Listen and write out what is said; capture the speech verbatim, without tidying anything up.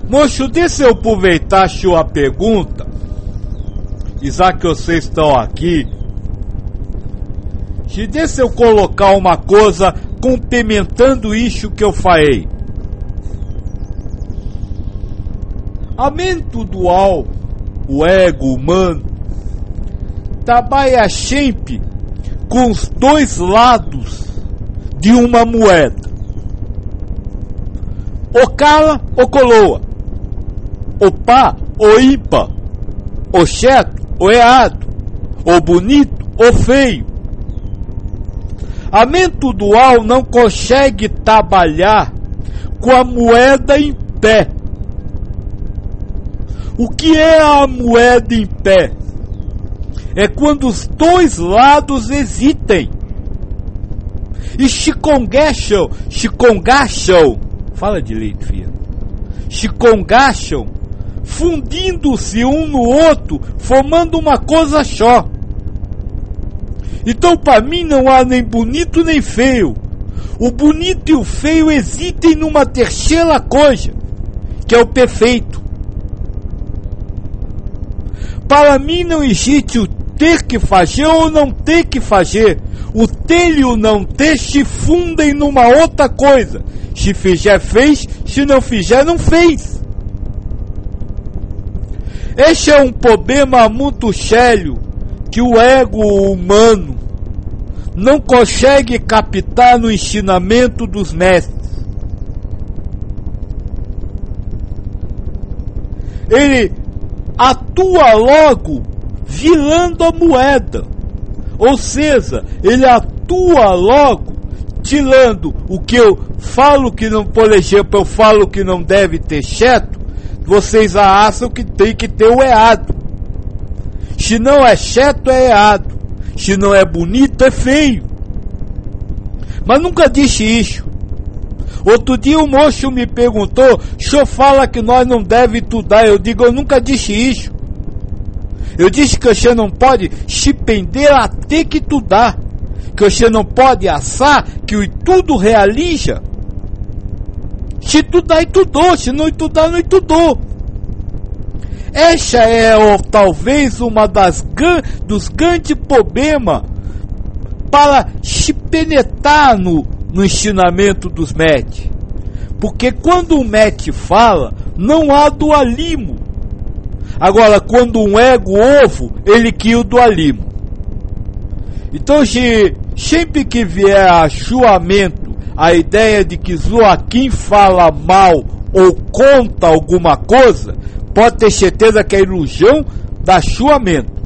Moço, deixa eu aproveitar a sua pergunta, já que vocês estão aqui. Deixa eu colocar uma coisa complementando isso que eu falei. A mente dual, o ego humano, trabalha sempre com os dois lados de uma moeda. O cala ou coloa, o pá ou ímpar, o certo ou errado, o bonito ou feio. A mente dual não consegue trabalhar com a moeda em pé. O que é a moeda em pé? É quando os dois lados existem e se congacham, se congacham, fala direito, filha, se congacham, fundindo-se um no outro, formando uma coisa só. Então, para mim, não há nem bonito nem feio. O bonito e o feio existem numa terceira coisa, que é o perfeito. Para mim, não existe o ter que fazer ou não ter que fazer. O ter e o não ter se fundem numa outra coisa. Se fizer, fez. Se não fizer, não fez. Este é um problema muito sério que o ego humano não consegue captar no ensinamento dos mestres. Ele atua logo virando a moeda, ou seja, ele atua logo tirando o que eu falo que não, por exemplo, eu falo que não deve ter certo, vocês acham que tem que ter o errado. Se não é certo, é errado. Se não é bonito, é feio. Mas nunca disse isso. Outro dia o moço me perguntou, o senhor fala que nós não deve estudar. Eu digo, eu nunca disse isso. Eu disse que você não pode se pender a ter que estudar. Que você não pode assar que o estudo realiza. Se estudar, estudou. Se não estudar, não estudou. Essa é ou, talvez uma das dos grandes problemas para se penetrar no, no ensinamento dos mestres. Porque quando o mestre fala, não há dualismo. Agora, quando um ego ovo, ele cria o dualismo. Então, se, sempre que vier a chuamento a ideia de que Joaquim fala mal ou conta alguma coisa, pode ter certeza que é ilusão da chuamento.